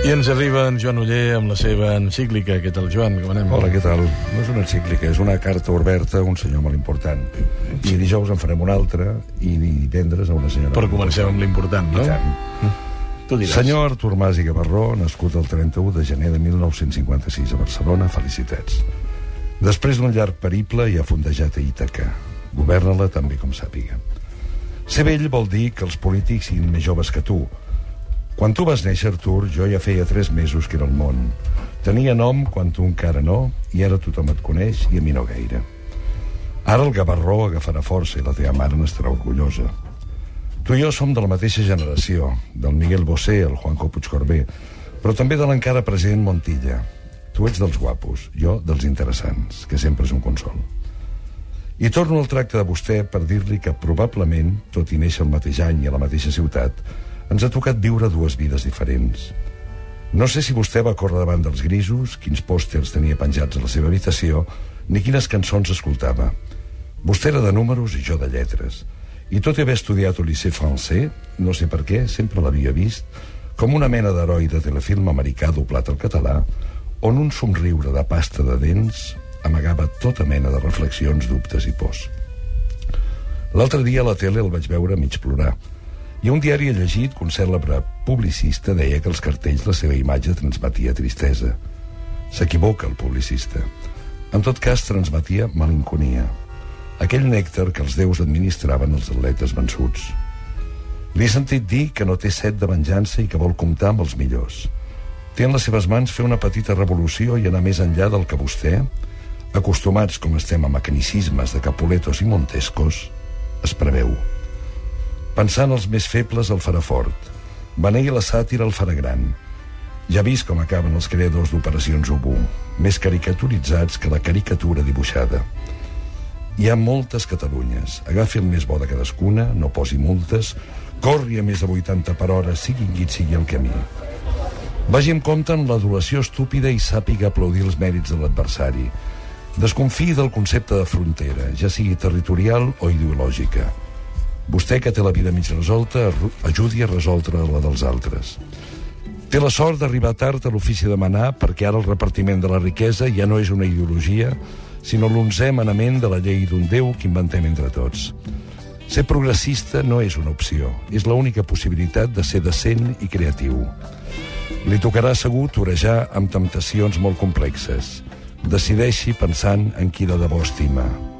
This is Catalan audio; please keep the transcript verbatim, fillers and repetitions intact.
I ens arriba en Joan Oller amb la seva encíclica. Què tal, Joan? Com anem? Hola, què tal? No és una encíclica, és una carta oberta a un senyor molt important. I dijous en farem una altra i divendres a una senyora... Però comencem amb l'important, no? I tant. Tu diràs. Senyor Artur Mas i Gavarró, nascut el trenta-u de gener de mil nou-cents cinquanta-sis a Barcelona, felicitats. Després d'un llarg periple hi ha fondejat a Ítaca. Governa-la tan bé com sàpiga. Ser vell vol dir que els polítics siguin més joves que tu. Quan tu vas néixer, Artur, jo ja feia tres mesos que era al món. Tenia nom quan tu encara no, i ara tothom et coneix i a mi no gaire. Ara el Gavarró agafarà força i la teva mare n'estarà orgullosa. Tu i jo som de la mateixa generació, del Miguel Bosé, el Juanjo Puigcorbé, però també de l'encara president Montilla. Tu ets dels guapos, jo dels interessants, que sempre és un consol. I torno al tracte de vostè per dir-li que probablement, tot i néixer el mateix any i a la mateixa ciutat, ens ha tocat viure dues vides diferents. No sé si vostè va córrer davant dels grisos, quins pòsters tenia penjats a la seva habitació, ni quines cançons escoltava. Vostè era de números i jo de lletres. I tot i haver estudiat al Lycée Français, no sé per què, sempre l'havia vist, com una mena d'heroi de telefilm americà doblat al català, on un somriure de pasta de dents amagava tota mena de reflexions, dubtes i pors. L'altre dia a la tele el vaig veure mig plorar. I un diari he llegit que un cèlebre publicista deia que els cartells la seva imatge transmetia tristesa. S'equivoca el publicista. En tot cas, transmetia malinconia. Aquell nèctar que els déus administraven als atletes vençuts. Li he sentit dir que no té set de venjança i que vol comptar amb els millors. Té en les seves mans fer una petita revolució i anar més enllà del que vostè, acostumats com estem a mecanicismes de Capuletos i Montescos, es preveu. Pensant els més febles el farà fort. Beneir la sàtira el farà gran. Ja ha vist com acaben els creadors d'Operacions Ubú, més caricaturitzats que la caricatura dibuixada. Hi ha moltes Catalunyes. Agafi el més bo de cadascuna, no posi multes, corri a més de vuitanta per hora, sigui quin sigui el camí. Vagi amb compte en l'adulació estúpida i sàpiga aplaudir els mèrits de l'adversari. Desconfiï del concepte de frontera, ja sigui territorial o ideològica. Vostè, que té la vida mig resolta, ajudi a resoldre la dels altres. Té la sort d'arribar tard a l'ofici de manar perquè ara el repartiment de la riquesa ja no és una ideologia, sinó l'onzè manament de la llei d'un Déu que inventem entre tots. Ser progressista no és una opció, és l'única possibilitat de ser decent i creatiu. Li tocarà segur torejar amb temptacions molt complexes. Decideixi pensant en qui de debò estima.